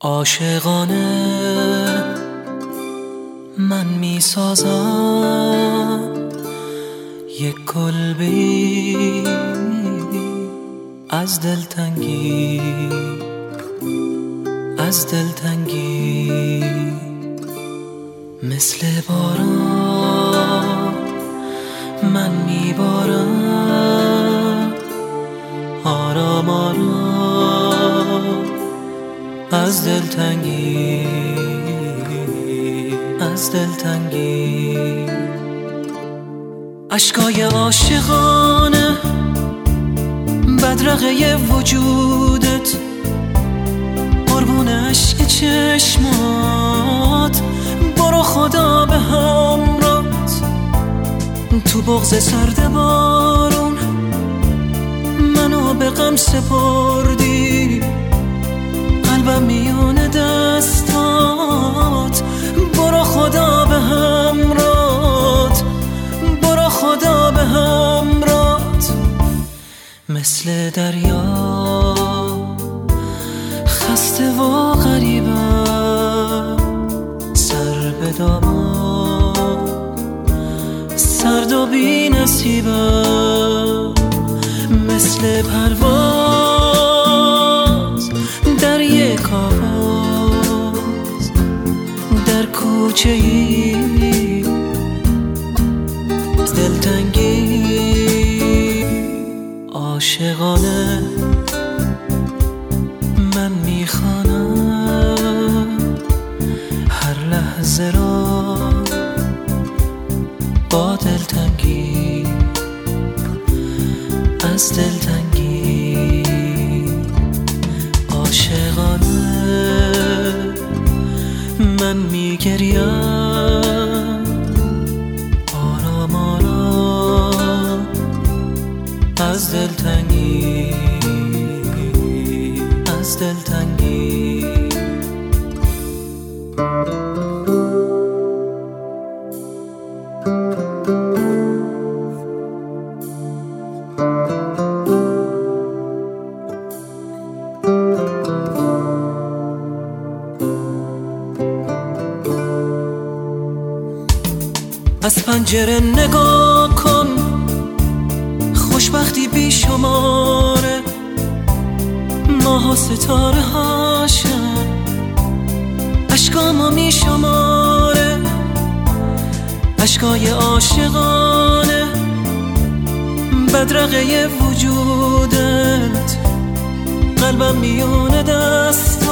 عاشقانه من می سازم یک کلبه‌ای از دلتنگی مثل باران من می بارم آرام آرام از دلتنگی اشکای عاشقانه بدرقه وجودت قربون عشق چشمات برو خدا به همراهت تو بغض سرد بارون منو به غم سپردی قلبم میون دستات برو خدا به همراهت برو خدا به همراهت مثل دریا خسته و غریبم سر به دامان سرد و بی نصیبم مثل پرواز در یک آواز در کوچه ای دلتنگی عاشقانه من میخوانم هر لحظه را با دلتنگی از دلتنگی عاشقانه من میگریم آرام آرام از دلتنگی از پنجره نگاه کن خوشبختی بی شماره ماه و ستاره هاشم اشکامو می شماره اشکای عاشقانه بدرقه وجودت قلبم میونه دست